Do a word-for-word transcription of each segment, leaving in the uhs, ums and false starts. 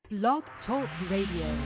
Blog Talk Radio.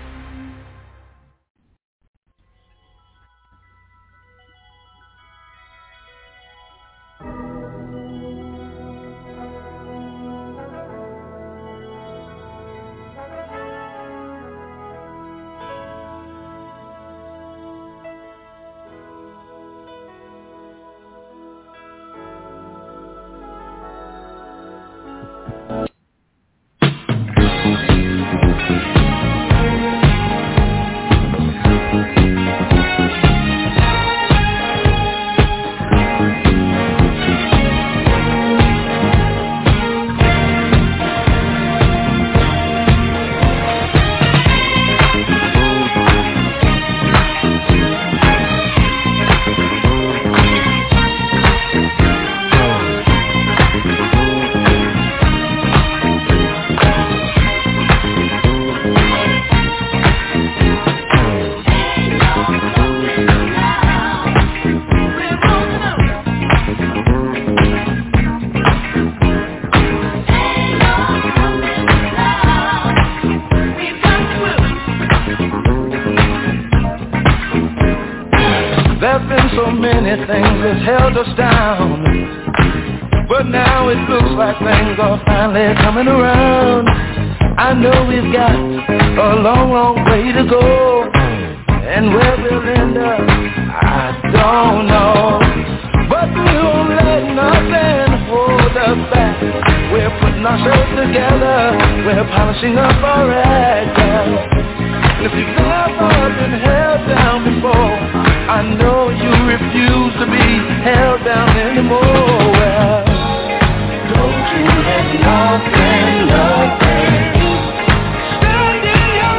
Held us down, but now it looks like things are finally coming around. I know we've got a long, long way to go, and where we'll end up, I don't know. But we won't let nothing hold us back. We're putting ourselves together, we're polishing up our act. And if you've never been held down before, I know you refuse to be held down anymore. Well, don't you let nothing, nothing stand in your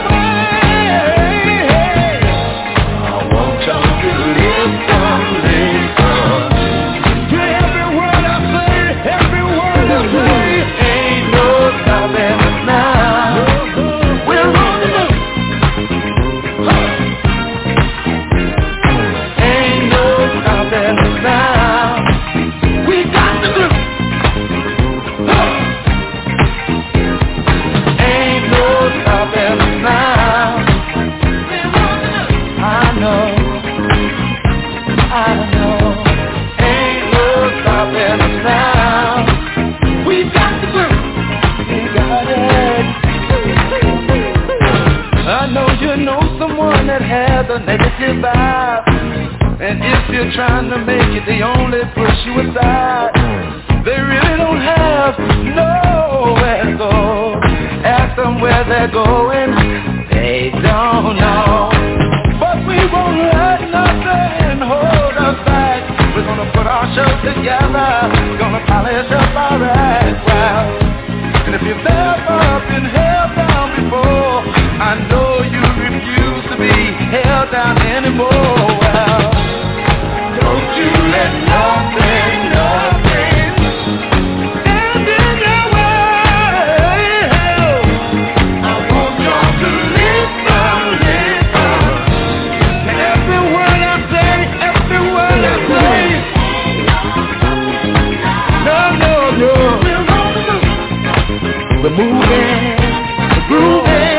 way. I want y'all to listen, listen to every word I say, every word I say. Ain't no stopping us now. We're on the move. Now we got the group. Huh. Ain't no stopping us now. I know, I know. Ain't no stopping us now. We got the group. We got it. I know you know someone that has a negative vibe. And if you're trying to make it, they only push you aside. They really don't have nowhere to go. Ask them where they're going, they don't know. But we won't let nothing hold us back. We're gonna put our show together, we're gonna polish up our act. Well, and if you've never been held down before, I know you refuse to be held down anymore. Well, don't you let nothing, nothing stand in your way. I want y'all to listen, listen to every word I say, every word I say. No, no, no. We're moving, we're grooving.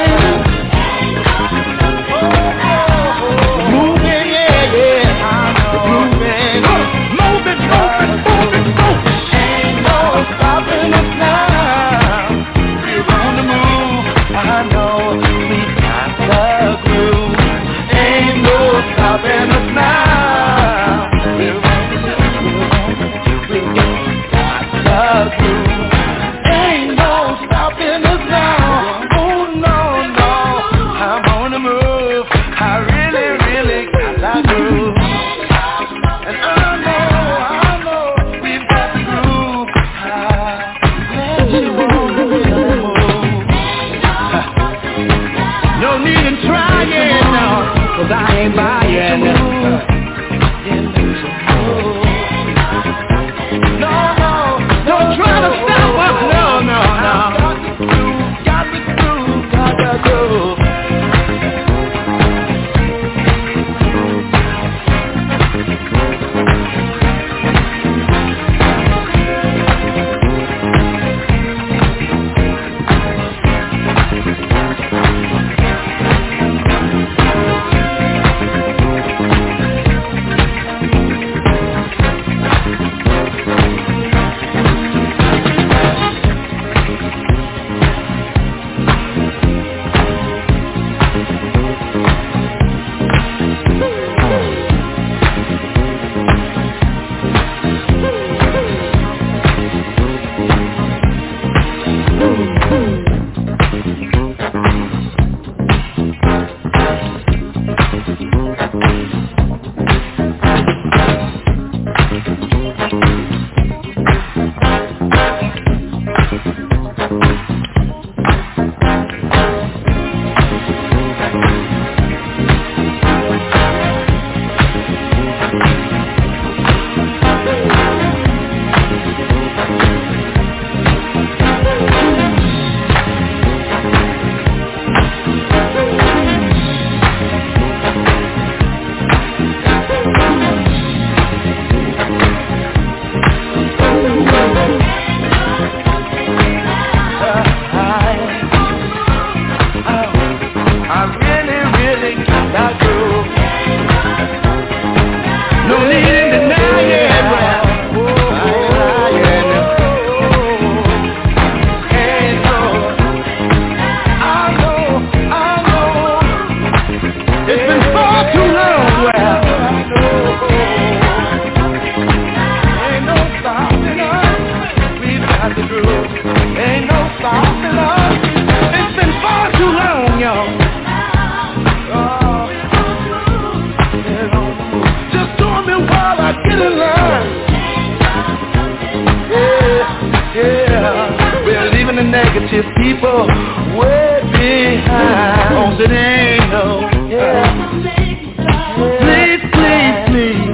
high on the angle. Yeah. Please, please, please.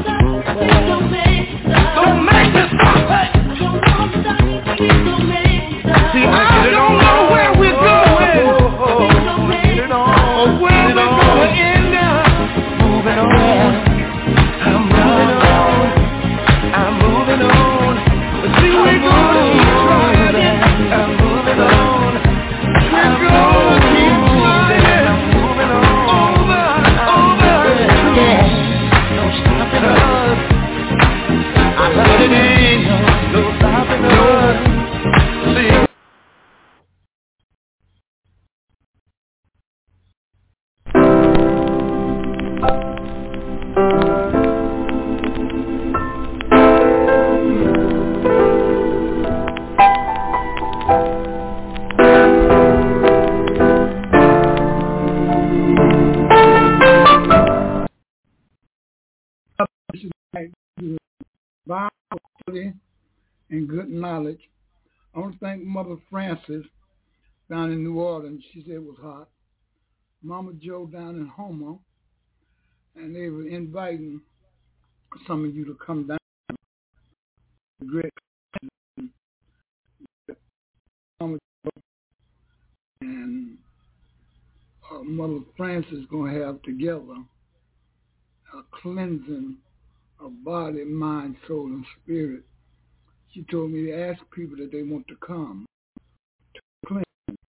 Don't make me stop. See, I don't know where we're going. Or where we're going to end up. Moving on. I'm moving on. I'm moving on. But see, we're gonna keep trying. I'm moving on. We're gonna keep trying. I'm moving on. Over, over. Yeah. No stopping us. I love it ain't no stopping us. See. Bible study and good knowledge. I want to thank Mother Francis down in New Orleans. She said it was hot. Mama Joe down in Houma, and they were inviting some of you to come down. Great. Mama Joe and uh, Mother Francis going to have together a cleansing of body, mind, soul, and spirit. She told me to ask people that they want to come to cleanse.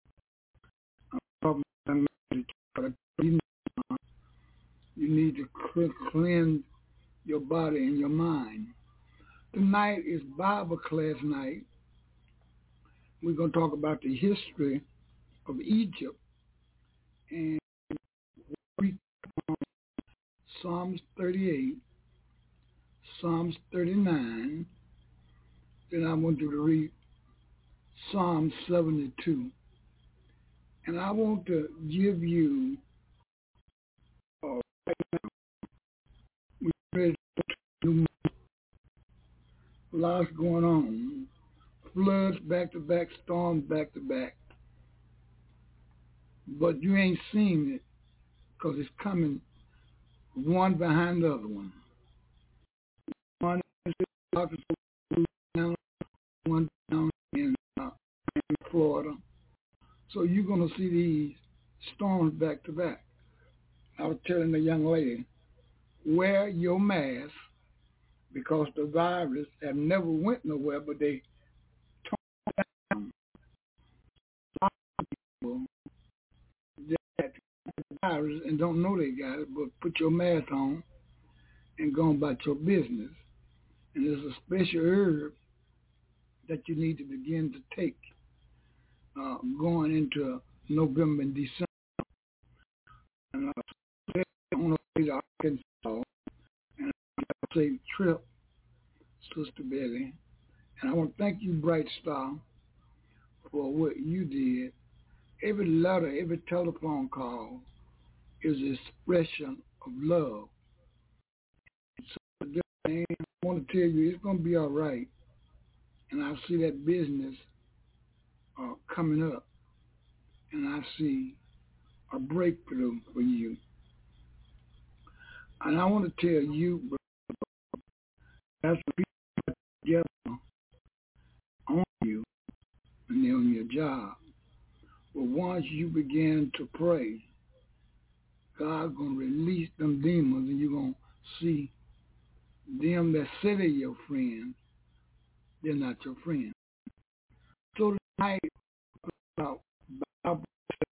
You need to cleanse your body and your mind. Tonight is Bible class night. We're going to talk about the history of Egypt and read Psalms thirty-eight, Psalms thirty-nine. Then I want you to read Psalm seventy-two. And I want to give you uh, right now, we're ready to new lots going on. Floods back to back, storms back to back. But you ain't seen it because it's coming one behind the other one. One down, one down in, uh, in Florida. So you're going to see these storms back to back. I was telling the young lady, wear your mask because the virus have never went nowhere, but they toned down. A lot of people that got the virus and don't know they got it, but put your mask on and go about your business. And there's a special herb that you need to begin to take uh, going into November and December. And I on the way to Arkansas, and I say trip, Sister Betty. And I want to thank you, Bright Star, for what you did. Every letter, every telephone call is an expression of love. So I want to tell you, it's going to be all right. And I see that business uh, coming up. And I see a breakthrough for you. And I want to tell you, that's the people together on you and they're on your job. But once you begin to pray, God's going to release them demons and you're going to see them that say they're your friends, they're not your friends. So tonight, about Bible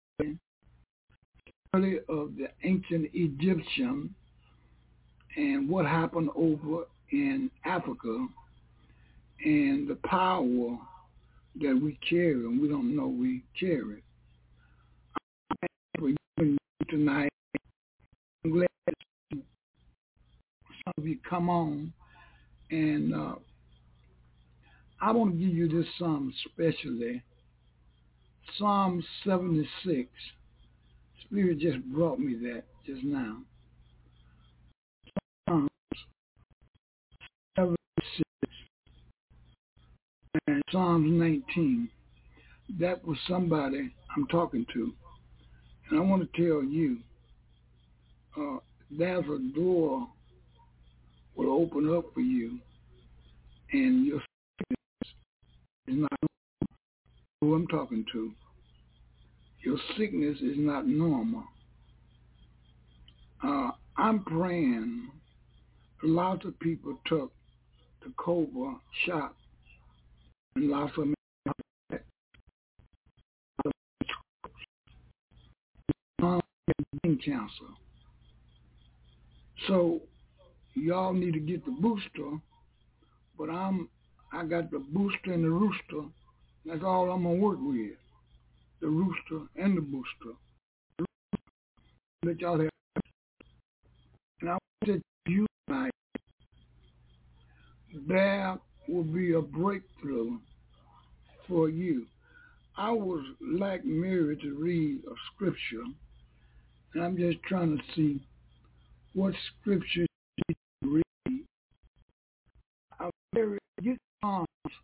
study of the ancient Egyptian and what happened over in Africa and the power that we carry and we don't know we carry. For you tonight, I'm glad some of you come on, and uh, I want to give you this psalm especially, Psalm seventy-six. Spirit just brought me that just now. Psalm seventy-six and Psalms nineteen. That was somebody I'm talking to. And I want to tell you, uh, there's a door will open up for you, and your sickness is not who I'm talking to. Your sickness is not normal. Uh, I'm praying. Lots of people took the Cobra shot, and lots of them had brain cancer. So y'all need to get the booster, but I'm I got the booster and the rooster. That's all I'm gonna work with. The rooster and the booster. Let y'all have. And I want to you tonight. There will be a breakthrough for you. I was like Mary to read a scripture, and I'm just trying to see what scripture she read. I'll get Psalms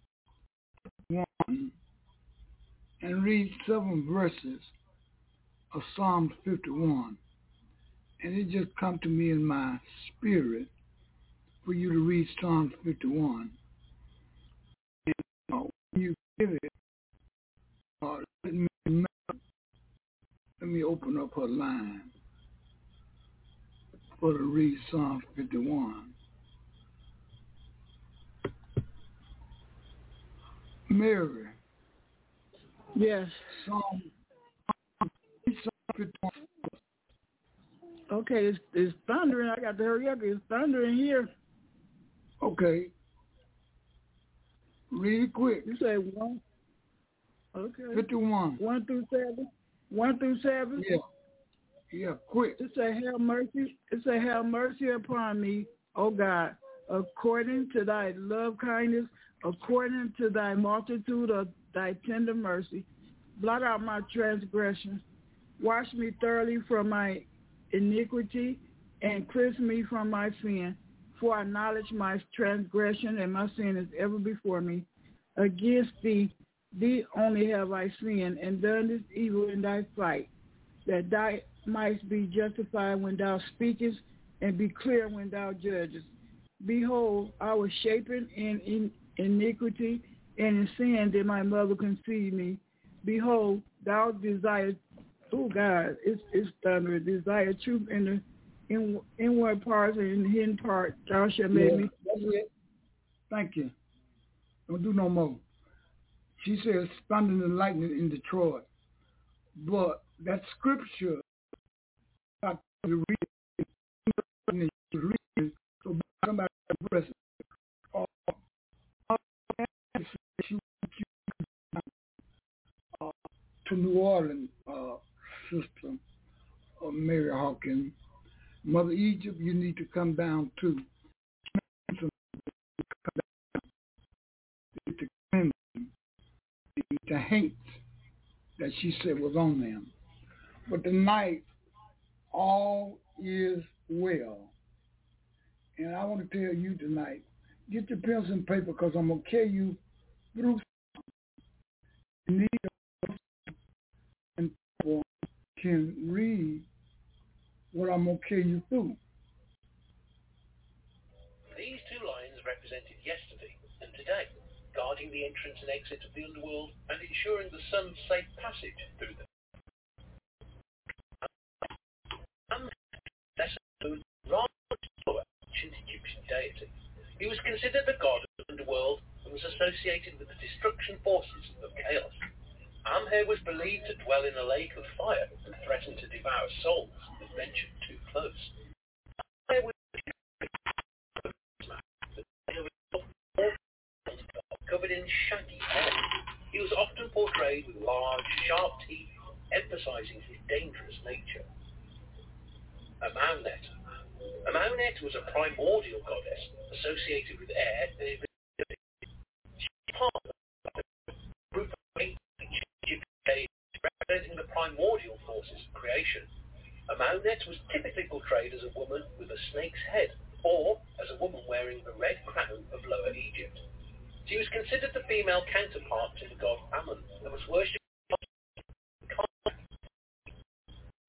one and read seven verses of Psalm fifty-one. And it just come to me in my spirit for you to read Psalm fifty-one. And uh, when you get it, uh, let me let me open up her line for to read Psalm fifty-one. Mary. Yes. Psalm, Psalm fifty-one. Okay, it's, it's thundering. I got to hurry up. It's thundering here. Okay. Read it quick. You say one. Okay. fifty-one. One through seven. One through seven. Yeah. Yeah, quick. It say, have mercy. It say, have mercy upon me, O God, according to thy love kindness, according to thy multitude of thy tender mercy. Blot out my transgressions. Wash me thoroughly from my iniquity and cleanse me from my sin. For I acknowledge my transgression, and my sin is ever before me. Against thee, thee only have I sinned, and done this evil in thy sight, that thou mightst be justified when thou speakest, and be clear when thou judgest. Behold, I was shapen in, in iniquity, and in sin did my mother conceive me. Behold, thou desirest, oh God, it's, it's thunder, desire truth in the in, inward parts and in the hidden part. Thou shalt make Yeah, me. that's it. Thank you. Don't do no more. She says thunder and lightning in Detroit. But that scripture, I to read, read, so somebody press uh, uh, to New Orleans, uh, sister uh, Mary Hawkins. Mother Egypt, you need to come down too. The hate that she said was on them. But tonight, all is well. And I want to tell you tonight, get your pencil and paper because I'm going to carry you through. You need and people can read what I'm going to carry you through. These two lions represented yesterday and today, guarding the entrance and exit of the underworld and ensuring the sun's safe passage through them. And Ra, ancient Egyptian deity. He was considered the god of the underworld and was associated with the destruction forces of chaos. Amher was believed to dwell in a lake of fire and threaten to devour souls if ventured too close. Amher was covered in shaggy hair. He was often portrayed with large, sharp teeth, emphasizing his dangerous nature. Amunet. Amunet was a primordial goddess associated with air and invisibility. She was part of a group of ancient deities representing the primordial forces of creation. Amunet was typically portrayed as a woman with a snake's head, or as a woman wearing the red crown of Lower Egypt. She was considered the female counterpart to the god Ammon and was worshipped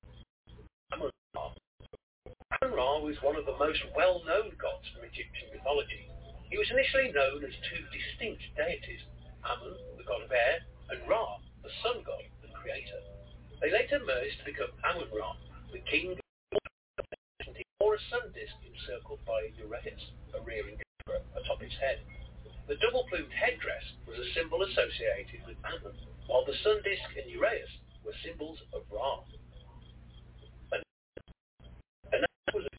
Amun-Ra was one of the most well-known gods from Egyptian mythology. He was initially known as two distinct deities, Amun, the god of air, and Ra, the sun god and creator. They later merged to become Amun-Ra, the king or a sun disk encircled by Uraeus, a rearing cobra atop his head. The double-plumed headdress was a symbol associated with Amun, while the sun disk and Uraeus were symbols of Ra. And, and that was a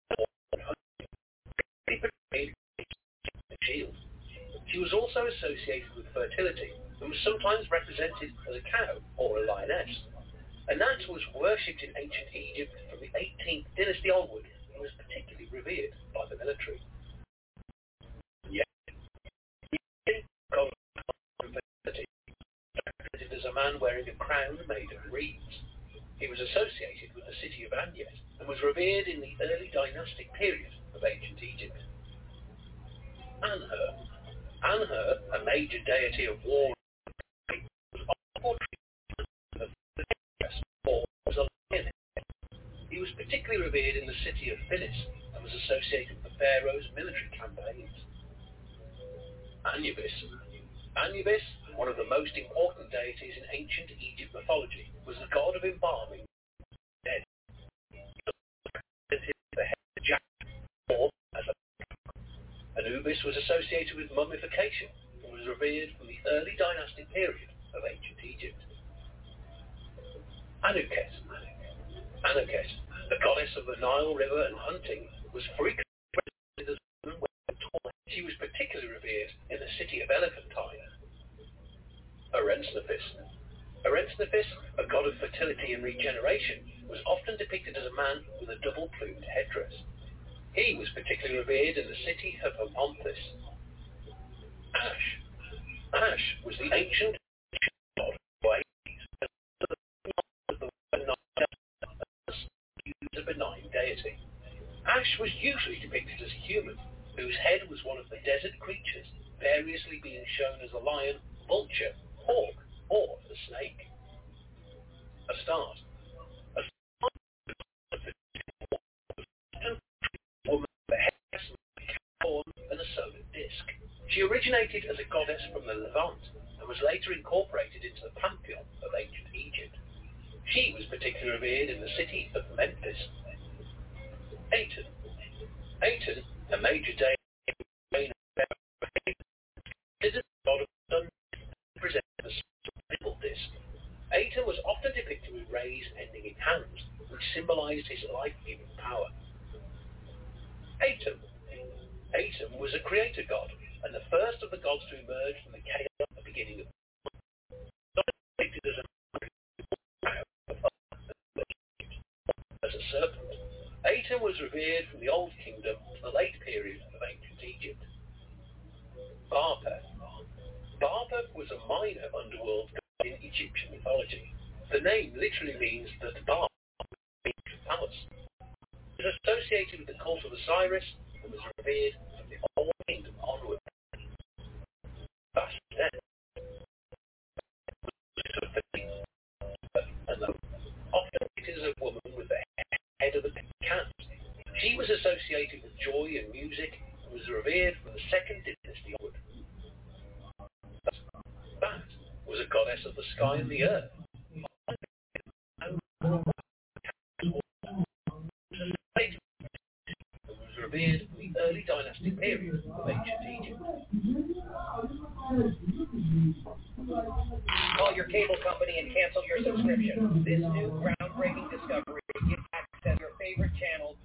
shield. She was also associated with fertility and was sometimes represented as a cow or a lioness. Anat was worshipped in ancient Egypt from the eighteenth dynasty onward and was particularly revered by the military. Yet, God of fertility represented as a man wearing a crown made of reeds. He was associated with the city of Anyet and was revered in the early dynastic period of ancient Egypt. Anhur, Anhur, a major deity of war, was often portrayed as or as a lion. He was particularly revered in the city of Phinis and was associated with the pharaoh's military campaigns. Anubis. Anubis, one of the most important deities in ancient Egypt mythology, was the god of embalming dead. The head of Jack, or as a Anubis was associated with mummification and was revered from the early dynastic period of ancient Egypt. Anuket. Anuket, the goddess of the Nile River and hunting, was frequently represented as a woman wearing tall. She was particularly revered in the city of Elephantine. Arensnefis. Arensnefis, a god of fertility and regeneration, was often depicted as a man with a double-plumed headdress. He was particularly revered in the city of Hermonthis. Ash. Ash was the ancient god of Hades, a benign deity. Ash was usually depicted as a human, whose head was one of the desert creatures, variously being shown as a lion, vulture, hawk, or a snake. Astarte. And a solar disk. She originated as a goddess from the Levant and was later incorporated into the pantheon of ancient Egypt. She was particularly revered in the city of Memphis. Aten. Aten, a major deity of the god of the sun, represented a simple disk. Aten was often depicted with rays ending in hands, which symbolized his life-giving power. Aten. Aten was a creator god, and the first of the gods to emerge from the chaos at the beginning of the world. Depicted as a as a serpent. Aten was revered from the Old Kingdom to the late period of ancient Egypt. Bapep. Bapep was a minor underworld god in Egyptian mythology. The name literally means that Bar means palace. It was associated with the cult of Osiris and was revered from the Old Kingdom onward. Bastet. And often it is a woman with the head of a cat. She was associated with joy and music and was revered from the second dynasty onward. Bat was a goddess of the sky and the earth. Revered in the early dynastic period of ancient Egypt. Call your cable company and cancel your subscription. This new groundbreaking discovery gives access to your favorite channels.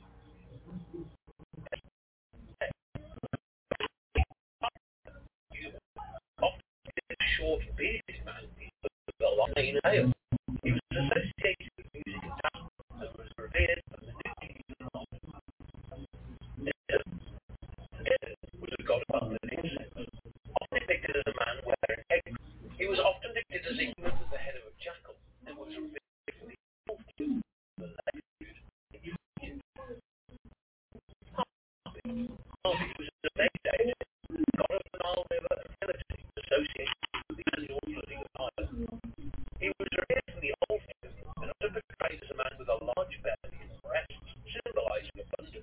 Often a short bearded man with a long mane and tail. He was associated with music and dance and was revered from the New Kingdom on. Was a god of abundance, often depicted as a man wearing egg. He was often depicted as a human with the head of a jackal and was revered from the Old Kingdom of the late period. Harvey was a major deity, god of the Nile River and fertility, associated with the annual flooding of Nile. He was revered from the Old Kingdom and often portrayed as a man with a large belly and breasts, symbolizing abundance.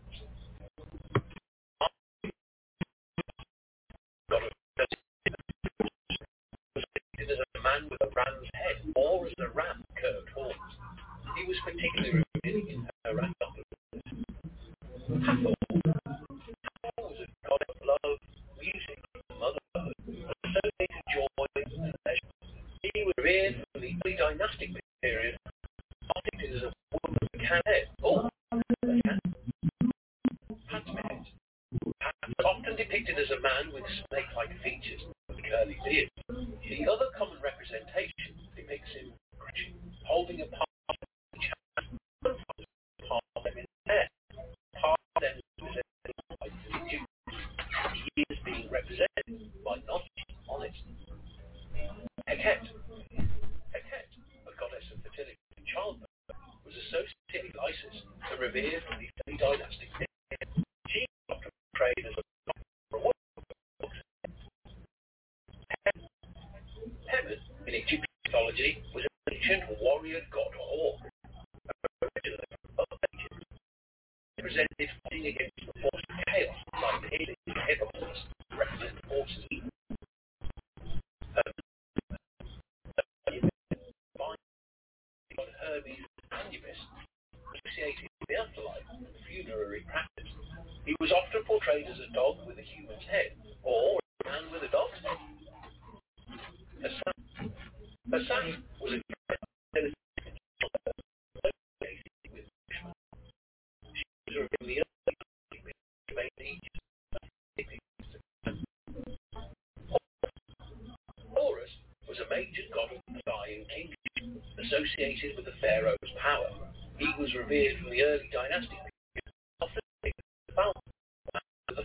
was particularly revered in her adulthood. Hathor. Hathor was a goddess of love, music, and motherhood, associated joy and pleasure. She was revered from the early dynastic period, often as a woman with a cat head. Oh, a cat. Hatmet. Hat was often depicted as a man with snake-like features and curly beard. The other common representation depicts him holding a part of each hand, part of them in the air. Part of them represented by Egypt. He is being represented by notches on it. Heket. Heket, a goddess of fertility and childbirth, was associated with Isis and revered from the early dynastic period. She was often portrayed as a woman. Hemet, in Egyptian mythology, was an ancient warrior god Hor. Originally of Egypt, represented fighting against the force of chaos by appealing to hippopotamus, representing horses. God Hermes Anubis, associated with the afterlife and funerary practice. He was often portrayed as a dog with a human's head, or a man with a dog's head. Hassan. Hassan was a associated with she was in the early Egypt. Horus was a major god of the sky and kingship, associated with the pharaoh's power. He was revered from the early dynastic period, often as the founder of the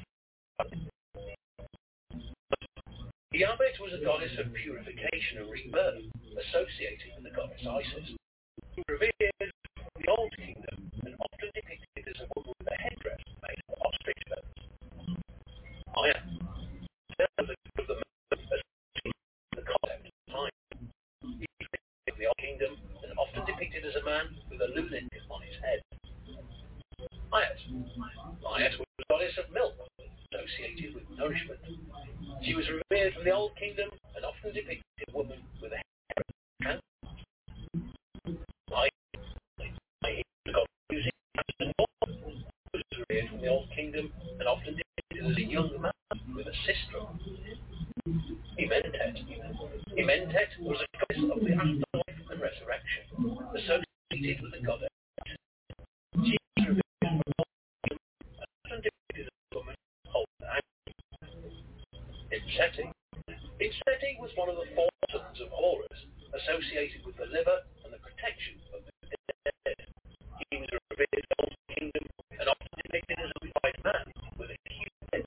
Tiamat was a goddess of purification and rebirth, associated with the goddess Isis. She was revered from the Old Kingdom and often depicted as a woman with a headdress made of ostrich feathers. Aya. There was a of the the concept of time. He was revered from the Old Kingdom and often depicted as a man with a lunatic on his head. Ayat. Ayat was a goddess of milk, associated with nourishment. She was revered from the Old Kingdom and often depicted as a woman with a hair. I, I, the god of music, was revered from the Old Kingdom and often depicted as a young man with a sistrum. Imentet. Imentet was a goddess of the afterlife and resurrection, associated with the goddess. She was revered from the Old Kingdom and often depicted as a woman holding an ankle. Idseti. Idseti was one of the four sons of Horus, associated with the liver and the protection of the dead. He was revered in the Old Kingdom and often depicted as a white man with a huge head.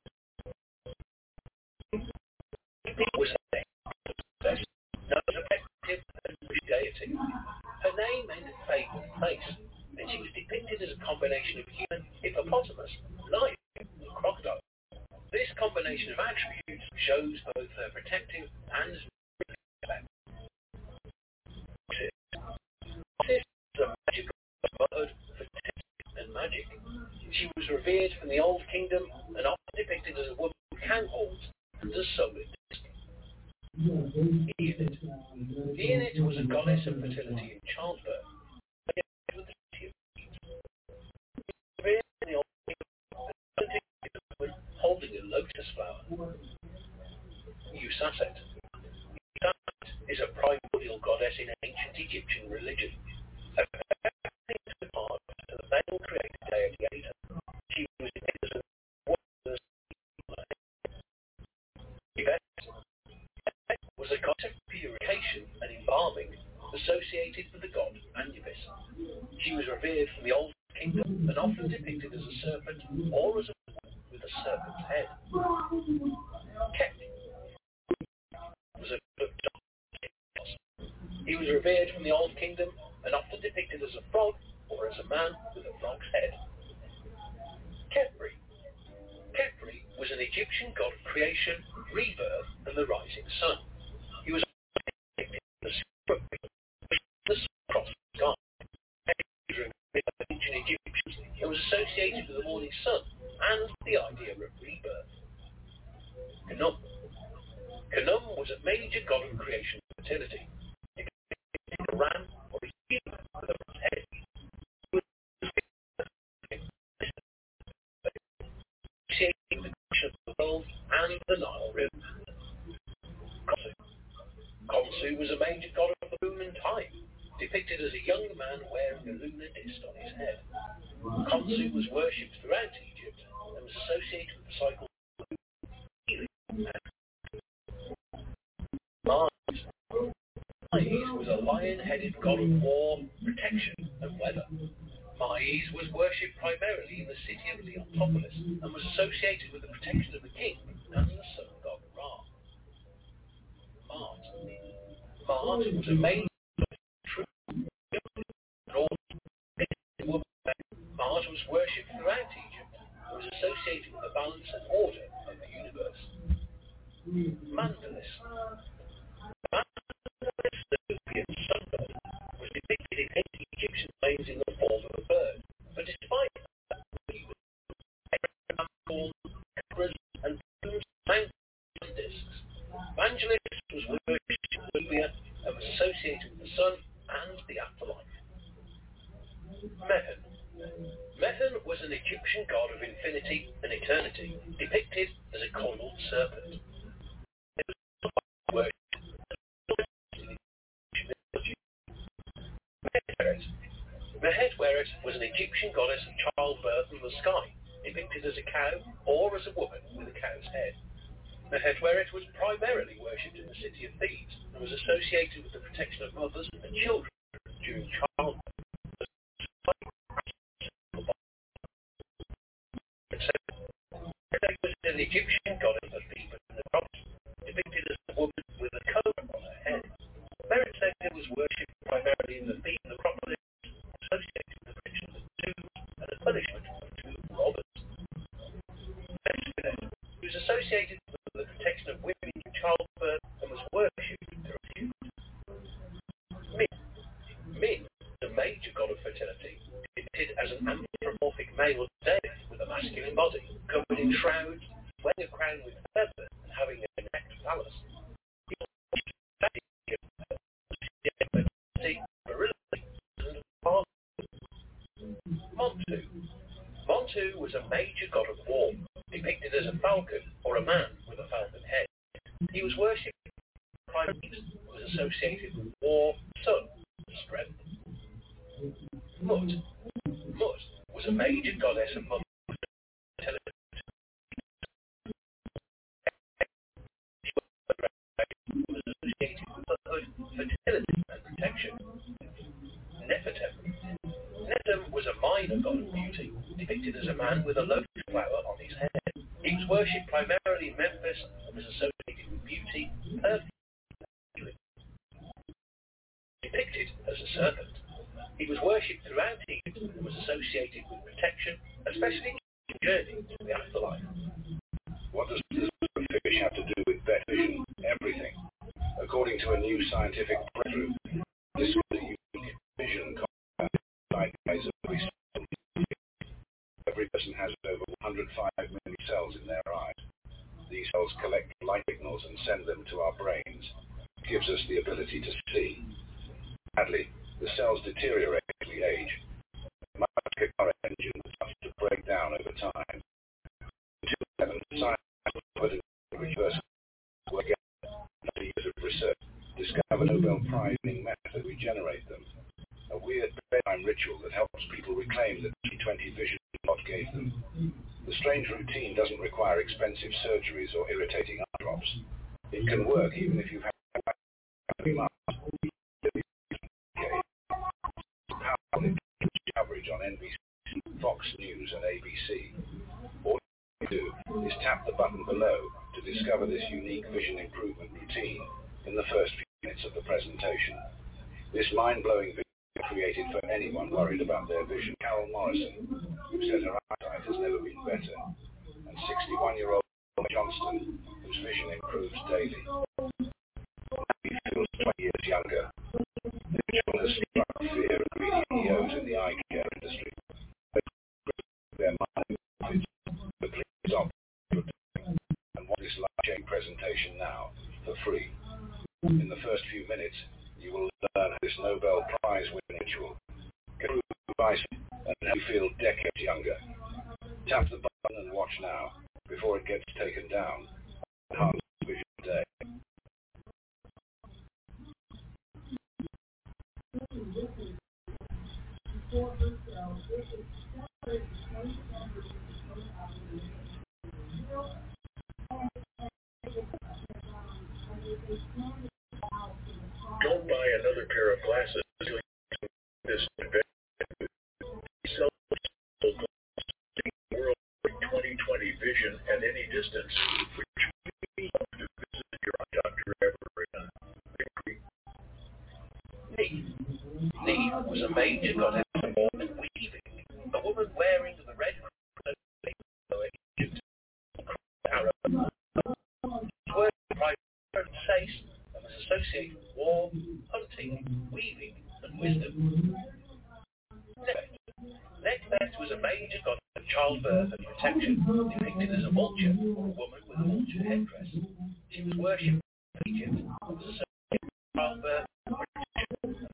He was a goddess, known as a protective and deity. Her name meant favoured place, and she was depicted as a combination of human, hippopotamus, lion, and crocodile. This combination of attributes shows both her protective and effect. Isis was a magic of motherhood, fertility, and magic. She was revered from the Old Kingdom and often depicted as a woman with can horns and a solar disc. Enid. Enid was a goddess of fertility and childbirth. With the city of Thebes. Revered in the Old Kingdom and often depicted as a woman holding a lotus flower. Usaset. Usaset is a primordial goddess in ancient Egyptian religion. According to the part to the male created deity Aten, she was depicted as a woman. Yvette was a goddess of purification and embalming, associated with the god Anubis. She was revered from the Old Kingdom and often depicted as a serpent or as a woman with a serpent's head. Kepri was a god of He was revered from the Old Kingdom and often depicted as a frog or as a man with a frog's head. Kepri. Kepri was an Egyptian god of creation, rebirth, and the rising sun. He was depicted as a the sun across the sky. Ancient Egyptians, it was associated with the morning sun and the idea of rebirth. Khnum. Khnum was a major god of creation and fertility. He depicted a ram or a human with a head the Nile River. Khonsu. Khonsu was a major god of the moon and time, depicted as a young man wearing a lunar disk on his head. Khonsu was worshipped throughout Egypt and was associated with the cycle of healing. Mars. Maize was a lion-headed god of war, protection, and weather. Maize was worshipped primarily in the city of Leontopolis and was associated with the protection of the king and the sun god Ra. Mars. Mars was a main Mars was worshipped throughout Egypt and was associated with the balance and order of the universe. Mandalis. Mandalis, the Nubian sun god, was depicted in ancient Egyptian plays in the form of a bird, but despite that, he was corn, cobras, and mountain discs. Vangelis was worshipped in Nubia and was associated with the sun and the afterlife. Mehen. Mehen was an Egyptian god of infinity and eternity, depicted as a coiled serpent. Mehet was an Egyptian goddess of childbirth and the sky, depicted as a cow or as a woman with a cow's head. Mehet was primarily worshipped in the city of Thebes and was associated with the protection of mothers and children during childbirth. Mehet was an Egyptian goddess of Thebes and the crops, depicted as a woman with a cobra on her head. Mehet was worshipped primarily in the Thebes necropolis, associated with the protection of tombs and the punishment of tomb robbers. Mehet was associated with the protection of women in childbirth and was worshipped through Min. Min, the major god of fertility, depicted as an anthropomorphic male deity with a masculine body, covered in shrouds, wearing a crown with feathers, and having a neck phallus. Montu. Montu was a major god of war, depicted as a falcon or a man with a falcon head. He was worshipped primarily and was associated with war, sun, and strength. Mut. Mut was a major goddess of mother fertility. Was associated with motherhood, fertility, and protection. Nefertem. Nefertem was a minor god of beauty, depicted as a man with a lotus flower on his head. He was worshipped primarily in Memphis and was associated with beauty, perfume, and healing. Depicted as a serpent, he was worshipped throughout Egypt and was associated with protection, especially in journey to the afterlife. What does this fish have to do with bet vision? Everything. According to a new scientific breakthrough, this is a unique vision by eyes of every cell. Every person has over one hundred five million cells in their eyes. These cells collect light signals and send them to our brains. It gives us the ability to see. Sadly, the cells deteriorate as we age. Much like a car engine starts to break down over time. In two thousand seven, scientists put in reverse work after years of research, discovered a Nobel Prize-winning method to regenerate them. A weird bedtime ritual that helps people reclaim the twenty twenty vision God gave them. The strange routine doesn't require expensive surgeries or irritating eye drops. It can work even if you've had coverage on N B C, Fox News and A B C. All you do is tap the button below to discover this unique vision improvement routine in the first few minutes of the presentation. This mind-blowing video is created for anyone worried about their vision. Carol Morrison, who said her eyesight has never been better, and sixty-one-year-old Johnston, whose vision improves daily. He feels twenty years younger. The visual has struck fear of greedy C E Os in the eye care industry. Their mind is the please op and watch this live-changing presentation now for free. In the first few minutes, you will learn how this Nobel Prize-winning ritual can improve eyesight and help you feel decades younger. Tap the button and watch now before it gets taken down. Enhanced Vision Day. Don't buy another pair of glasses until you this invention. Sell the world twenty twenty vision at any distance, which means to visit your eye doctor ever again. Neve. Neve was a major goddess of war and weaving, a woman wearing the red crown of Egypt, arrow, word pride and face, and was associated with war, hunting, weaving, and wisdom. Nekhbet was a major goddess of childbirth and protection, depicted as a vulture, a woman with a vulture headdress. She was worshipped in Egypt and was associated with childbirth and protection.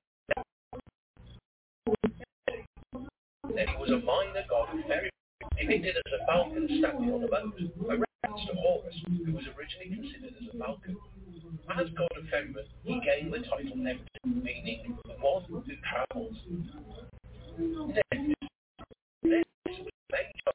Then he was a minor god of ferry, depicted as a falcon standing on a boat, a reference to Horus, who was originally considered as a falcon. As god of ferryman, he gained the title Nephthys, meaning the one who travels. Nephthys. Nephthys was a major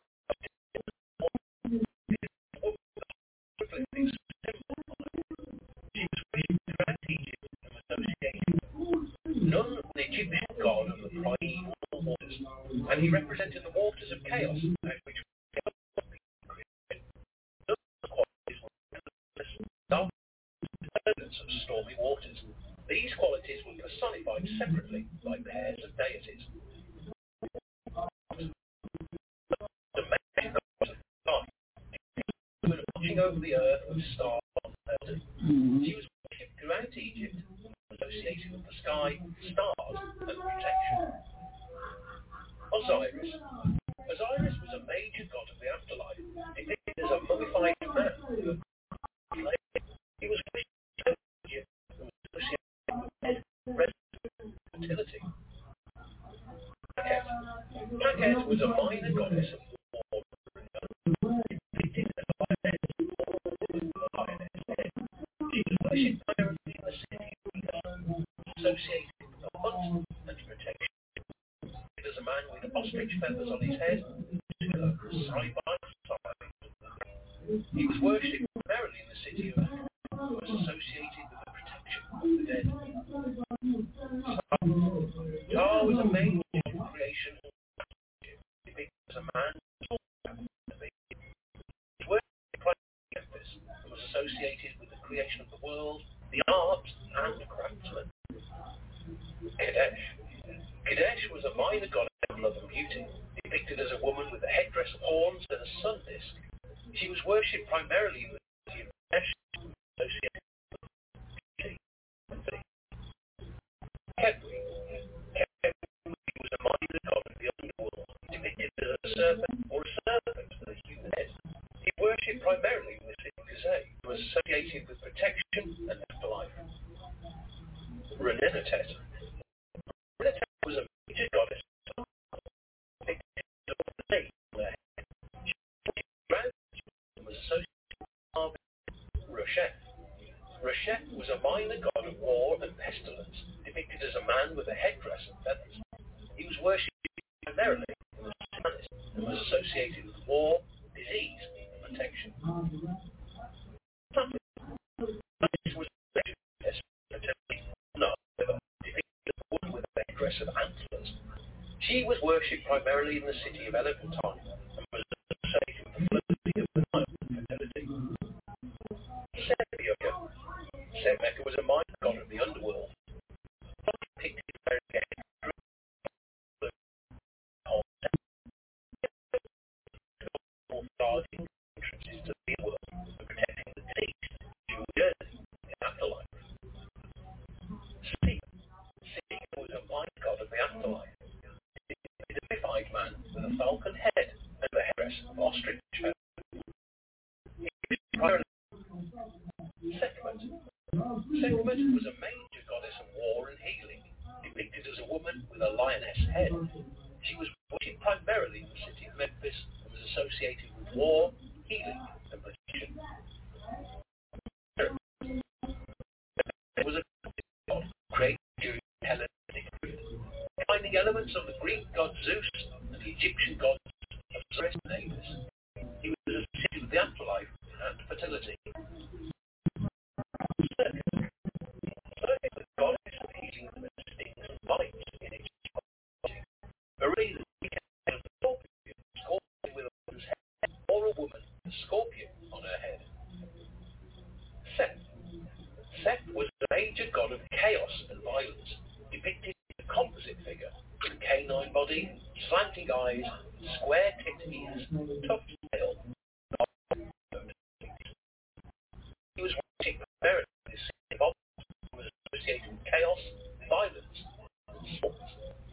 she was worshipped throughout Egypt and was associated with Nun, the Egyptian god of the primeval waters, and he represented the waters of chaos, out which chaos was created. Nun's qualities were restless, dark, abundance of stormy waters. These qualities were personified separately by pairs of deities. The major gods of the sky, who were watching over the earth with stars on earth. She was worshipped throughout Egypt, associated with the sky, stars, and protection. Osiris. Osiris was a major god of the afterlife, depicted as a mummified man who he was worshipped in Egypt and was associated with resident fertility. Heket. Heket was a minor goddess of war, depicted as a lioness with a lioness head. She was worshipped primarily in the city of associated with the hunt and protection. There's a man with ostrich feathers on his head, side by side. He was worshipped primarily in the city of who was associated with the protection of the dead. Ptah was a major creation depicted as a man who was worshipped primarily in Memphis and was associated with the creation of the world, the arts, and the craftsmen. Kadesh. Kadesh was a minor goddess of love and beauty, depicted as a woman with a headdress of horns and a sun disk. She was worshipped primarily in the city of Kadesh, associated with beauty and faith. Khepri. Khepri was a minor god of the underworld, depicted as a serpent or a serpent with a human head. He worshipped primarily in the city of Kazay, who was associated with protection and afterlife. Renenetet. Renenetet was a major goddess depicted as a snake on her head. She was associated with Resheth. Resheth was a minor god of war and pestilence, depicted as a man with a headdress and feathers. He was worshipped primarily in the Tanis and was associated with war, disease, and protection. Tanis was a major goddess of fertility, not depicted as a woman with a headdress of antlers. She was worshipped primarily in the city of Elephantine and was associated with the fertility of the Nile and fertility. Sebeka. Sebeka was a minor god of the underworld, depicted wearing a headdress guarding entrances to the world and protecting the deceased during journey in afterlife. Seeker. Seeker was a minor god of the afterlife, a dignified man with a falcon head and a headdress of ostrich feathers. He was primarily Sekhmet. Sekhmet was a major goddess of war and healing, depicted as a woman with a lioness head. She was worshipped primarily in the city of Memphis and was associated with war, healing, and protection. combining elements of the Greek god Zeus and the Egyptian gods of Osiris and Apis. He was associated with the afterlife and fertility. Circus. Circus was the goddess of healing and stings and bites in Egyptian mythology. Marie, the weekend of the scorpion, scorpion with a woman's head, or a woman, a scorpion on her head. Seth. Seth was the major god of chaos and violence, depicted as a composite figure with a canine body, slanting eyes, square-tipped ears, tough tail. He was worshipped primarily as a god who was associated with chaos, violence, and sports.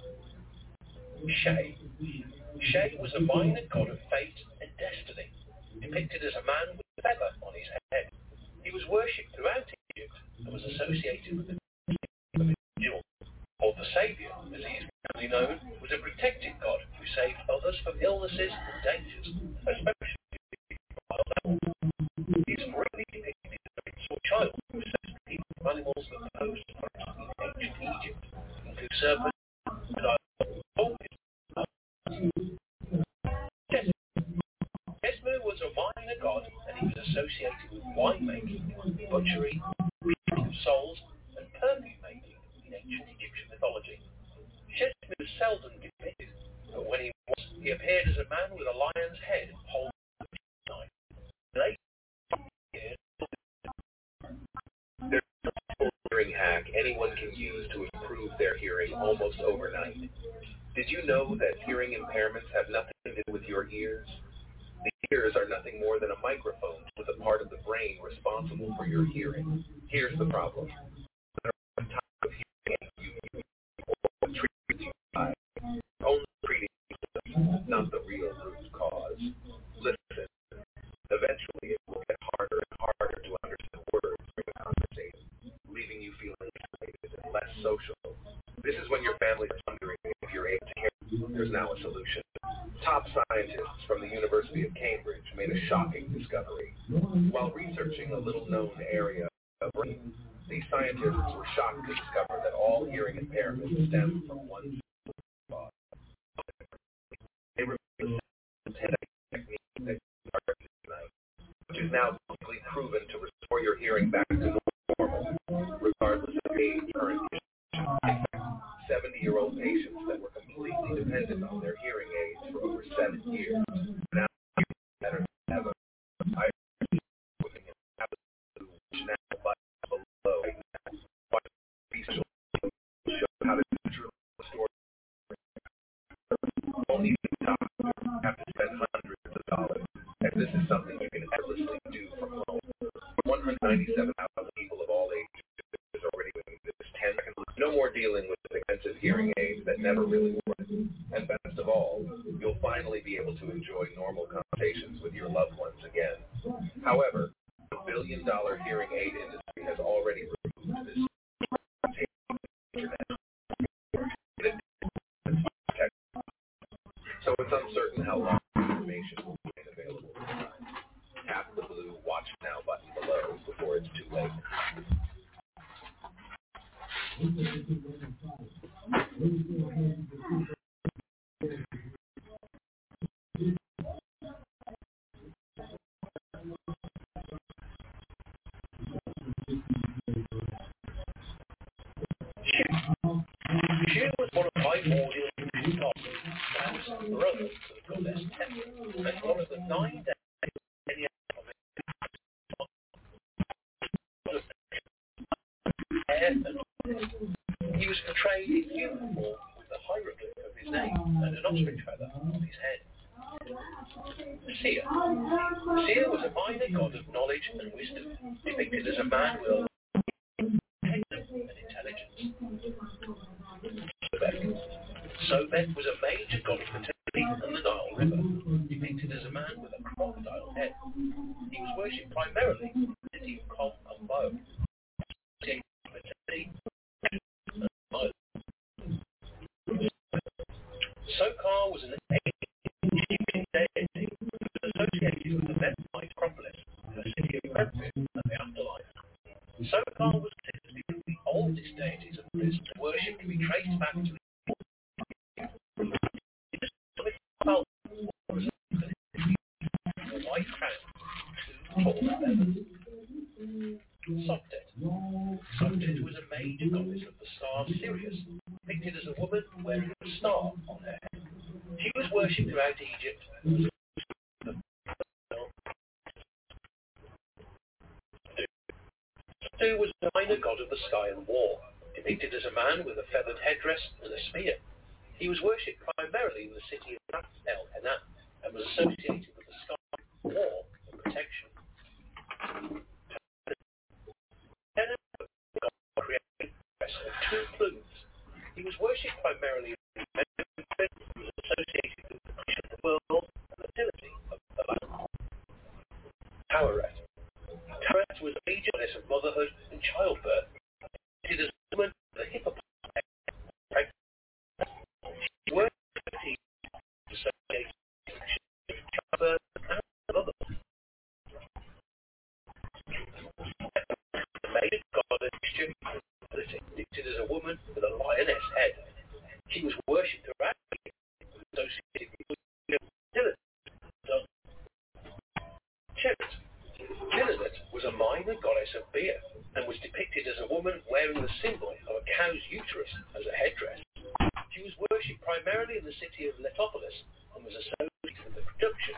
Shay. Shay was a minor god of fate and destiny, depicted as a man with a feather on his head. He was worshipped throughout Egypt and was associated with the jewel, or the Saviour, as he is commonly known, was a protected god who saved others from illnesses and dangers, especially wild animals. He is frequently depicted as a prince or child who saved people from animals that posed threats in ancient Egypt, including serpents and always. Esmu was a minor god, and he was associated with winemaking, butchery, reaping of souls, and perfume making in ancient Egyptian mythology. Shesmu was seldom depicted, but when he was, he appeared as a man with a lion's head holding a knife. Later, there's a hearing hack anyone can use to improve their hearing almost overnight. Did you know that hearing impairments have nothing to do with your ears? The ears are nothing more than a microphone with a part of the brain responsible for your hearing. Here's the problem. What type of hearing you use or treatment you buy, only treating symptoms, not the real root cause. Listen. Eventually, it will get harder and harder to understand words during a conversation, leaving you feeling isolated and less social. This is when your family is wondering if you're able to hear. There's now a solution. Top scientists from the University of Cambridge made a shocking discovery. While researching a little-known area of brain, these scientists were shocked to discover that all hearing impairments stem from one cause. They revealed a technique that which is now clinically proven to restore your hearing back to normal, regardless of age or condition. seventy-year-old patients that were completely dependent on their hearing aids for over seven years now hear better than ever. I with an absolute which now lies below right now. Watch these show how to naturally restore. Only the doctor have to spend hundreds of dollars, and this is something you can effortlessly do from home. one hundred ninety-seven thousand people of all ages are already doing this. ten seconds. No more dealing with expensive hearing aids that never really work. And best of all, you'll finally be able to enjoy normal conversations with your loved ones again. However, the billion-dollar hearing aid industry has already removed this internet. So it's uncertain how long the information will be made available. Tap the blue Watch Now button below before it's too late. She was one of primordial gods, and brother to the goddess Tethys, and one of the nine days he was portrayed in human form with the hieroglyph of his name and an ostrich feather on his head. Seer. Seer was a minor god of knowledge and wisdom, depicted as a man with a and intelligence. Sobek. Sobek was a major god of fertility and the Nile River, depicted as a man with a crocodile head. He was worshipped primarily in the city of Kom and Bo. Sokar was an ancient deity who was associated with the Memphite Acropolis, the city of Memphis, and the afterlife. Sokar was considered to be one of the oldest deities of Greece, and worship can be traced back to tall feathers. Sopdet. Sopdet was a major goddess of the star Sirius, depicted as a woman wearing a star on her head. She was worshipped throughout Egypt. Stu was the minor god of the sky and war, depicted as a man with a feathered headdress and a spear. He was worshipped primarily in the city of El Hena and was associated with the sky, war, and protection. Hena created a dress of two plumes. He was worshipped primarily in the was associated with the creation of the world and the fertility of the land. Taweret. Taweret was a major goddess of motherhood and childbirth, depicted as a woman with a hippopotamus. She worshipped associated with childbirth and motherhood. The major goddess depicted as a woman with a lioness head. She was worshipped throughout the associated with fertility. Chirrut. Chirrut was a minor goddess of beer and was depicted as a woman wearing the symbol of a cow's uterus as a headdress. She was worshipped primarily in the city of Letopolis and was associated with the production.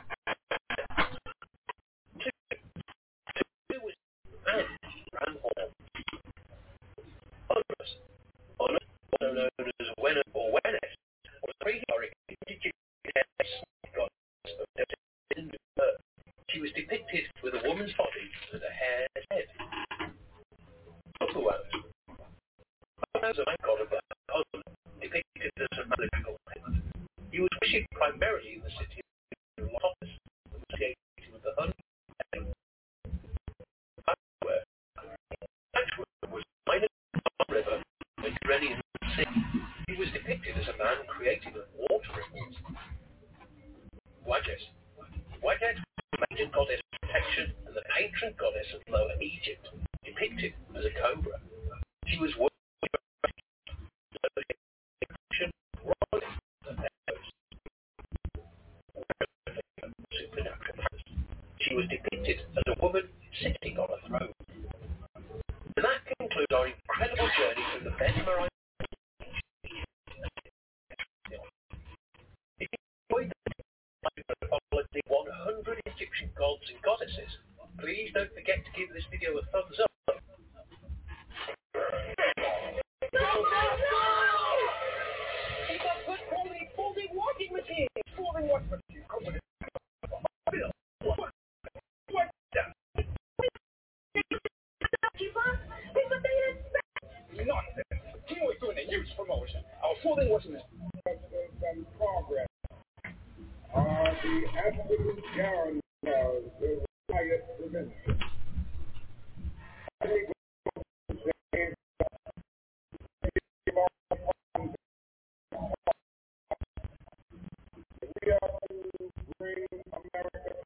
Two was and ran horn. Honors. Honors, also known as Wen or Wennes, was a prehistoric indigenous goddess of death and birth. She was depicted with a woman's body and a hare's head. Opuan. Opuan was a man god of the husband, depicted as a magical head. He was worshipped primarily in the city of Letopolis, associated with the Hun and Ashwer. Ashwer was a minor river Mediterranean Sea. He was depicted as a man created of water ripples. Wajes. Wajes was a major goddess of protection and the patron goddess of Lower Egypt, depicted as a cobra. She was worshipped She was depicted as a woman sitting on a throne. And that concludes our incredible journey through the mesmerizing. If you enjoyed the one hundred Egyptian gods and goddesses, please don't forget to give this video a thumbs up. No, no, no! It's a good quality folding washing machine! Folding washing machine. Nonsense. Team was doing a huge promotion. Our folding washing machine. Some progress. Uh, the absolute guarantee of the highest prevention. I think we are to bring America.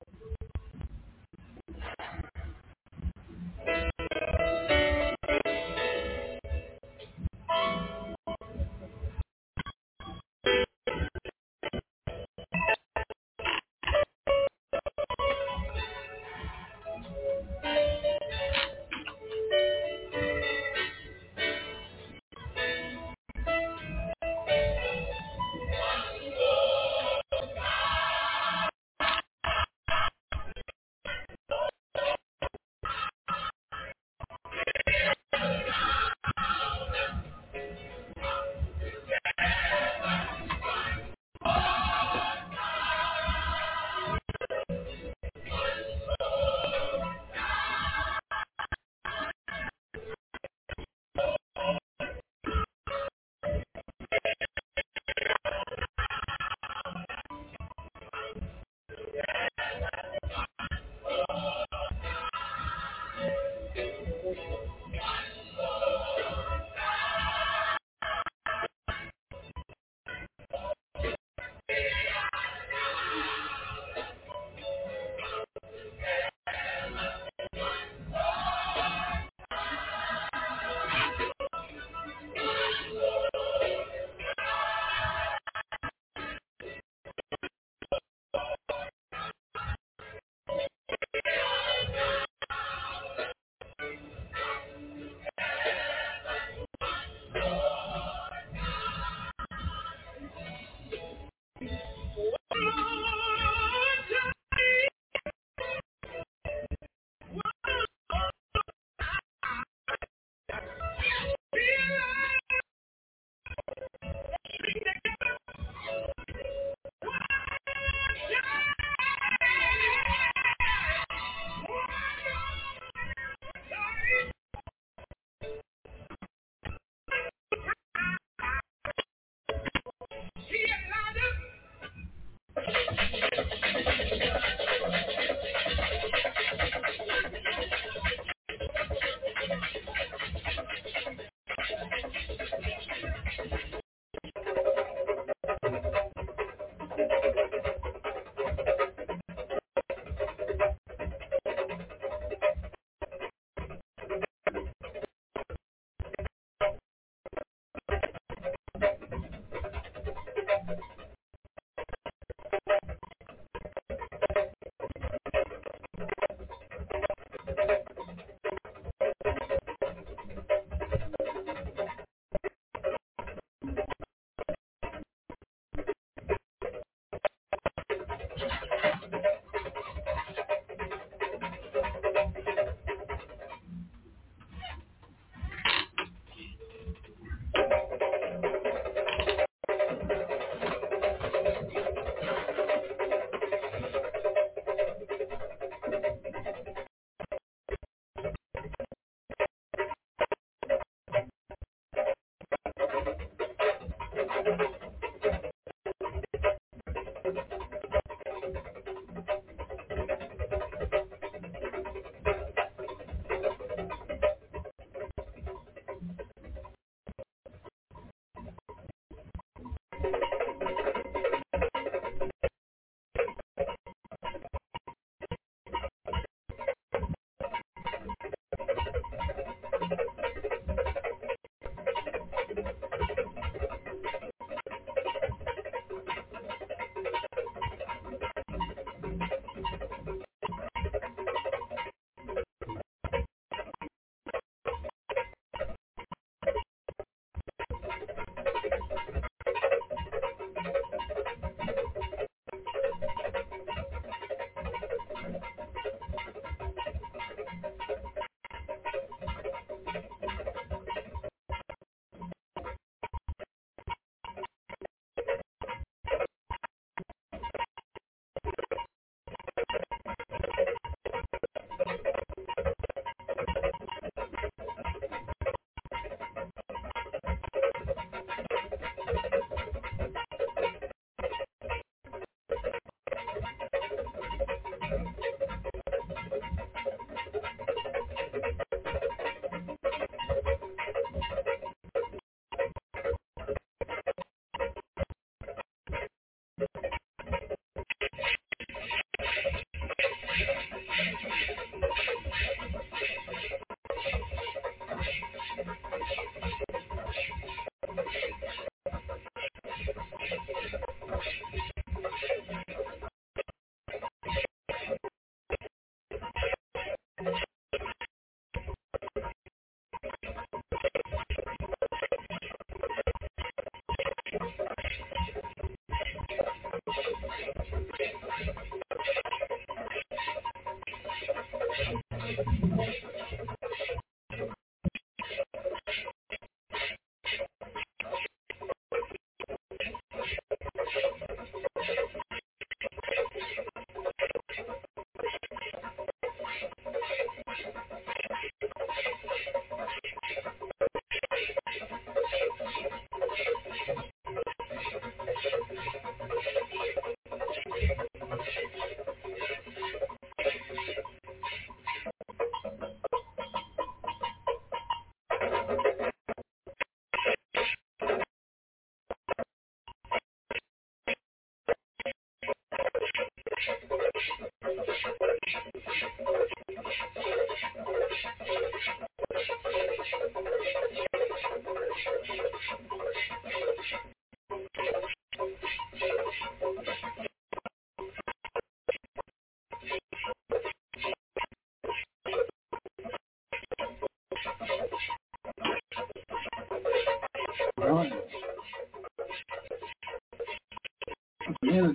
Right. Yes.